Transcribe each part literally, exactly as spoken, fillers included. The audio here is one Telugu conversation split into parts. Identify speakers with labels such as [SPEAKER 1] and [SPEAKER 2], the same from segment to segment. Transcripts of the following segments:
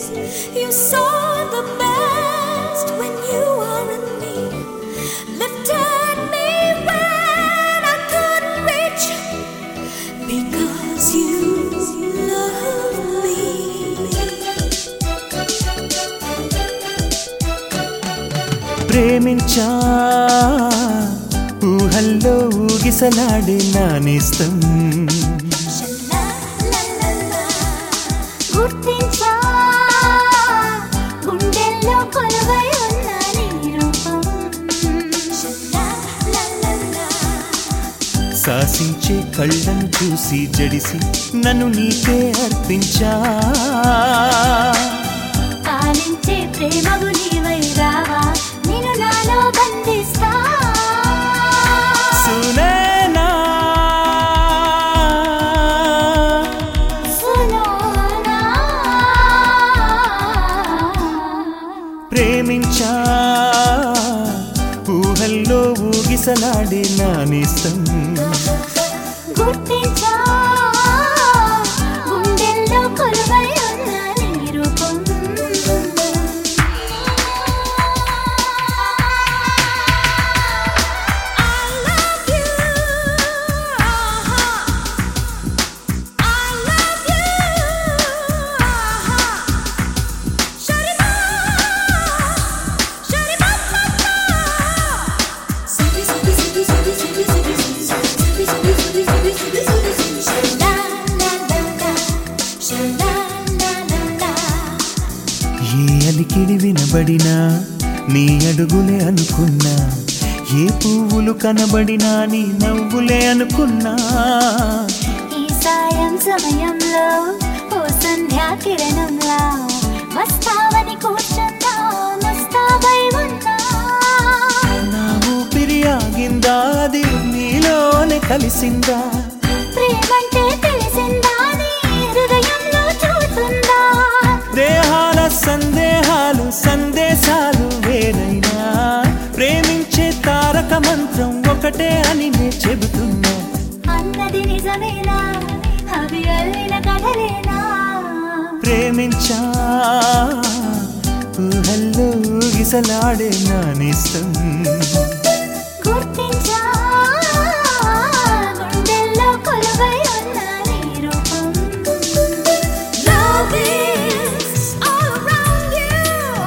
[SPEAKER 1] You saw the best when you weren't me. Lifted me when I couldn't reach. Because you love me.
[SPEAKER 2] ప్రేమించా ఊహల్లో ఊగిసలాడే నా నేస్తం.
[SPEAKER 1] గుర్తించా గుండెల్లో కొలువై ఉన్న నీ రూపం.
[SPEAKER 2] శాసించే కళ్ళను చూసి జడిసి నన్ను నీకే అర్పించా.
[SPEAKER 1] పాలించే ప్రేమకు నీవై రావా, నిన్ను నాలో బంధిస్తా.
[SPEAKER 2] సునేనా
[SPEAKER 1] సులోనా
[SPEAKER 2] ప్రేమించా ఊహల్లో ఊగిసలాడే నా నేస్తం.
[SPEAKER 1] గుర్తించా గుండెల్లో కొలువై ఉన్న నీ రూపం.
[SPEAKER 2] ఏ అలికిడి వినబడినా నీ అడుగులే అనుకున్నా, ఏ పువ్వులు కనబడినా నీ నవ్వులే అనుకున్నా.
[SPEAKER 1] ఈ సాయం సమయంలో ఓ సంధ్యా కిరణంలా వస్తావని కూర్చున్నా, ముస్తాబై ఉన్నా.
[SPEAKER 2] నా ఊపిరి ఆగిందా, అది నీలోనే కలిసిందా.
[SPEAKER 1] ప్రేమంటే తెలిసిందా, నీ హృదయంలో చూస్తుందా.
[SPEAKER 2] దేహాల సందేహాలు సందేశాలు వేరైనా, ప్రేమించే తారక మంత్రం ఒకటే అని నే చెబుతున్నా.
[SPEAKER 1] అన్నది నిజమేనా, అవి అల్లిన కథలేనా.
[SPEAKER 2] ప్రేమించా ఊహల్లో ఊగిసలాడే నా నేస్తం.
[SPEAKER 1] గుర్తించా గుండెల్లో కొలువై ఉన్న నీ రూపం. Love is all around you.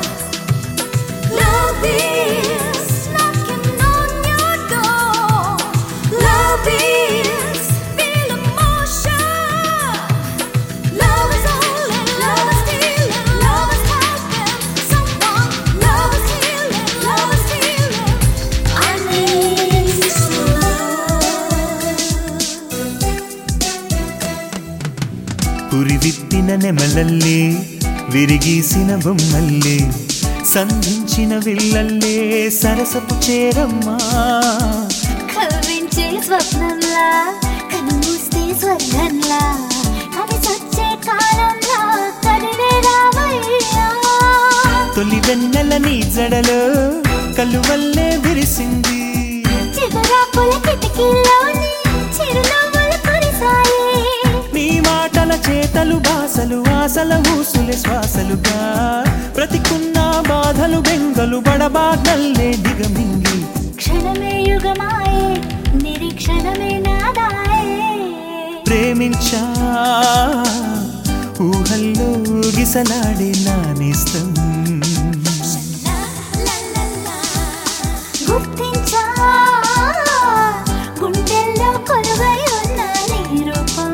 [SPEAKER 1] Love is knocking on your door. Love is feel emotion. Love is all, love is stealing, love is helping someone. Love is healing, love is healing. I need some love.
[SPEAKER 2] పురి విప్పిన నెమలల్లే విరిగీసిన బొమ్మల్లే సంధించిన విల్లల్లే సరసపు చేరమ్మా.
[SPEAKER 1] కవ్వించే స్వప్నంలా కనుమూస్తే స్వర్గంలా, అవి సచ్చే కాలంలా కదిలే రావయ్యా.
[SPEAKER 2] తొలి వెన్నెల నీ జడలో కలువల్లే విరిసింది.
[SPEAKER 1] చిగురాకుల కిటికీల్లోని చిరునవ్వులు కురిసాయి.
[SPEAKER 2] నీ మాటల చేతలు భాసలు ఆశల ఊసులే శ్వాసలుగా, బ్రతికున్న బాధలు బెంగలు బడబాగ్నల్లే దిగమింగి.
[SPEAKER 1] క్షణమే యుగమాయే, నిరీక్షణమే నాదాయే.
[SPEAKER 2] ప్రేమించా ఊహల్లో గిసలాడే నా నేస్తం.
[SPEAKER 1] గుర్తించా గుండెల్లో కొలువై ఉన్న నీ రూపం.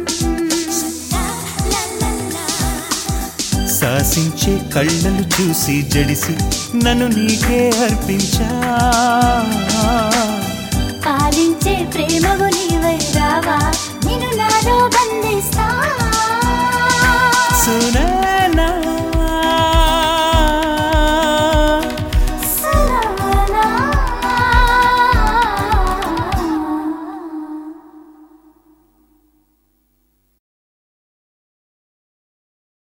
[SPEAKER 2] శాసించే కళ్ళలు చూసి జడిసి నన్ను నీకే అర్పించా.
[SPEAKER 1] పాలించే ప్రేమకు నీవై రావా, నిన్ను నాలో బంధిస్తా.
[SPEAKER 2] సునా